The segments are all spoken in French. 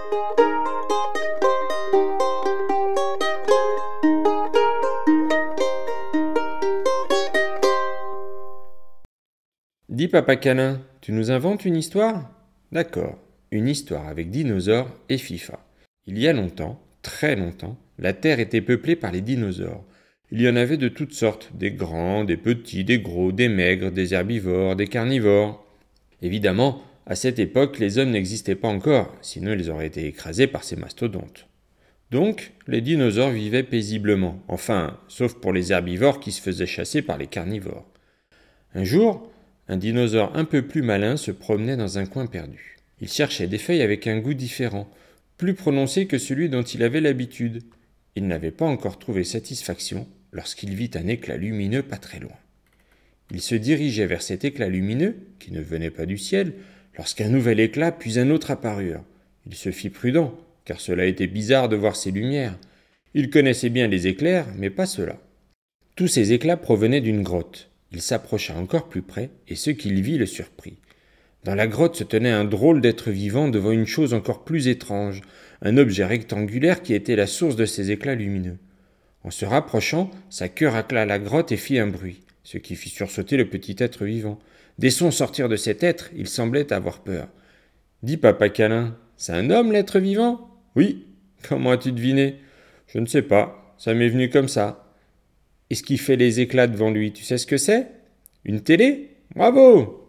Dis papa câlin, tu nous inventes une histoire ? D'accord, une histoire avec dinosaures et FIFA. Il y a longtemps, très longtemps, la Terre était peuplée par les dinosaures. Il y en avait de toutes sortes, des grands, des petits, des gros, des maigres, des herbivores, des carnivores. Évidemment, à cette époque, les hommes n'existaient pas encore, sinon ils auraient été écrasés par ces mastodontes. Donc, les dinosaures vivaient paisiblement, enfin, sauf pour les herbivores qui se faisaient chasser par les carnivores. Un jour, un dinosaure un peu plus malin se promenait dans un coin perdu. Il cherchait des feuilles avec un goût différent, plus prononcé que celui dont il avait l'habitude. Il n'avait pas encore trouvé satisfaction lorsqu'il vit un éclat lumineux pas très loin. Il se dirigeait vers cet éclat lumineux, qui ne venait pas du ciel, lorsqu'un nouvel éclat puis un autre apparurent. Il se fit prudent, car cela était bizarre de voir ces lumières. Il connaissait bien les éclairs, mais pas ceux-là. Tous ces éclats provenaient d'une grotte. Il s'approcha encore plus près, et ce qu'il vit le surprit. Dans la grotte se tenait un drôle d'être vivant devant une chose encore plus étrange, un objet rectangulaire qui était la source de ces éclats lumineux. En se rapprochant, sa queue racla la grotte et fit un bruit, ce qui fit sursauter le petit être vivant. Des sons sortirent de cet être, il semblait avoir peur. « Dis papa câlin, c'est un homme l'être vivant ?»« Oui. »« Comment as-tu deviné ?»« Je ne sais pas, ça m'est venu comme ça. »« Et ce qui fait les éclats devant lui, tu sais ce que c'est ? Une télé ? Bravo !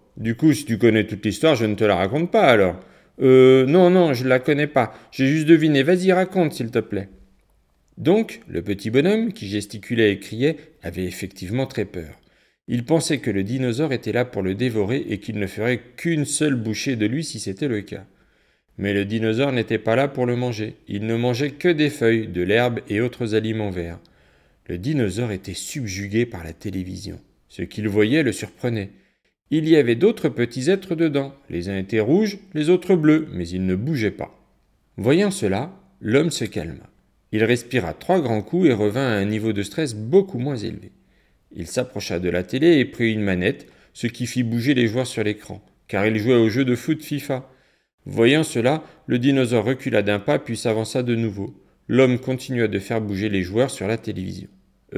Du coup, si tu connais toute l'histoire, je ne te la raconte pas alors. Non, je la connais pas. J'ai juste deviné. Vas-y, raconte, s'il te plaît. » Donc, le petit bonhomme, qui gesticulait et criait, avait effectivement très peur. Il pensait que le dinosaure était là pour le dévorer et qu'il ne ferait qu'une seule bouchée de lui si c'était le cas. Mais le dinosaure n'était pas là pour le manger. Il ne mangeait que des feuilles, de l'herbe et autres aliments verts. Le dinosaure était subjugué par la télévision. Ce qu'il voyait le surprenait. Il y avait d'autres petits êtres dedans. Les uns étaient rouges, les autres bleus, mais ils ne bougeaient pas. Voyant cela, l'homme se calma. Il respira 3 grands coups et revint à un niveau de stress beaucoup moins élevé. Il s'approcha de la télé et prit une manette, ce qui fit bouger les joueurs sur l'écran, car il jouait au jeu de foot FIFA. Voyant cela, le dinosaure recula d'un pas puis s'avança de nouveau. L'homme continua de faire bouger les joueurs sur la télévision.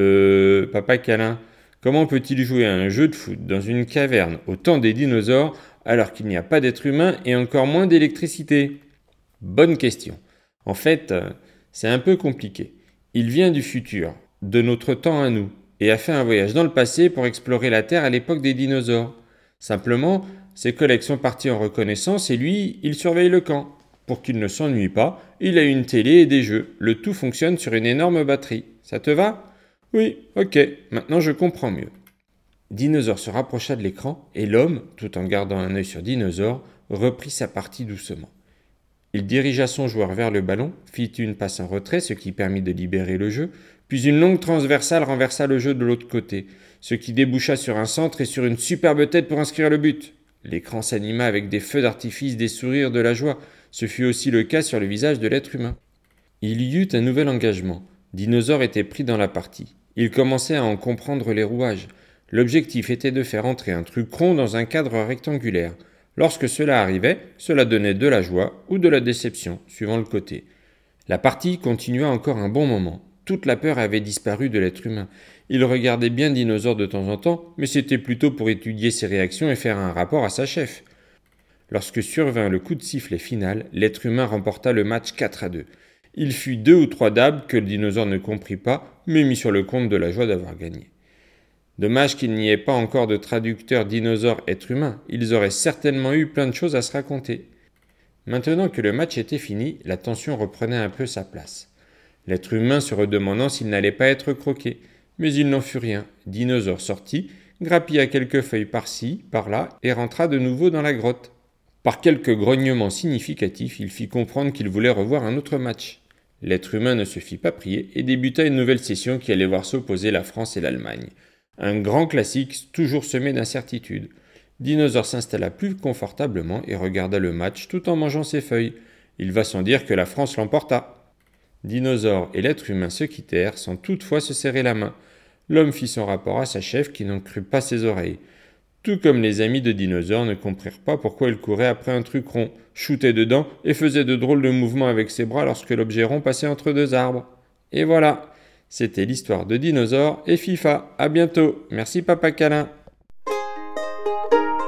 Papa câlin, comment peut-il jouer à un jeu de foot dans une caverne au temps des dinosaures alors qu'il n'y a pas d'être humain et encore moins d'électricité ? Bonne question. En fait, c'est un peu compliqué. Il vient du futur, de notre temps à nous, et a fait un voyage dans le passé pour explorer la Terre à l'époque des dinosaures. Simplement, ses collègues sont partis en reconnaissance et lui, il surveille le camp. Pour qu'il ne s'ennuie pas, il a une télé et des jeux. Le tout fonctionne sur une énorme batterie. Ça te va ? Oui, ok, maintenant je comprends mieux. Dinosaure se rapprocha de l'écran et l'homme, tout en gardant un œil sur Dinosaure, reprit sa partie doucement. Il dirigea son joueur vers le ballon, fit une passe en retrait, ce qui permit de libérer le jeu, puis une longue transversale renversa le jeu de l'autre côté, ce qui déboucha sur un centre et sur une superbe tête pour inscrire le but. L'écran s'anima avec des feux d'artifice, des sourires, de la joie. Ce fut aussi le cas sur le visage de l'être humain. Il y eut un nouvel engagement. Dinosaure était pris dans la partie. Il commençait à en comprendre les rouages. L'objectif était de faire entrer un truc rond dans un cadre rectangulaire. Lorsque cela arrivait, cela donnait de la joie ou de la déception, suivant le côté. La partie continua encore un bon moment. Toute la peur avait disparu de l'être humain. Il regardait bien Dinosaure de temps en temps, mais c'était plutôt pour étudier ses réactions et faire un rapport à sa chef. Lorsque survint le coup de sifflet final, l'être humain remporta le match 4-2. Il fut 2 ou 3 dabs que le dinosaure ne comprit pas, mais mit sur le compte de la joie d'avoir gagné. Dommage qu'il n'y ait pas encore de traducteur dinosaure-être humain, ils auraient certainement eu plein de choses à se raconter. Maintenant que le match était fini, la tension reprenait un peu sa place. L'être humain se redemandant s'il n'allait pas être croqué, mais il n'en fut rien. Dinosaure sortit, grappilla quelques feuilles par-ci, par-là, et rentra de nouveau dans la grotte. Par quelques grognements significatifs, il fit comprendre qu'il voulait revoir un autre match. L'être humain ne se fit pas prier et débuta une nouvelle session qui allait voir s'opposer la France et l'Allemagne. Un grand classique toujours semé d'incertitudes. Dinosaure s'installa plus confortablement et regarda le match tout en mangeant ses feuilles. Il va sans dire que la France l'emporta. Dinosaure et l'être humain se quittèrent sans toutefois se serrer la main. L'homme fit son rapport à sa chef qui n'en crut pas ses oreilles. Tout comme les amis de Dinosaure ne comprirent pas pourquoi il courait après un truc rond, shootait dedans et faisait de drôles de mouvements avec ses bras lorsque l'objet rond passait entre deux arbres. Et voilà, c'était l'histoire de Dinosaure et FIFA. À bientôt. Merci Papa Câlin.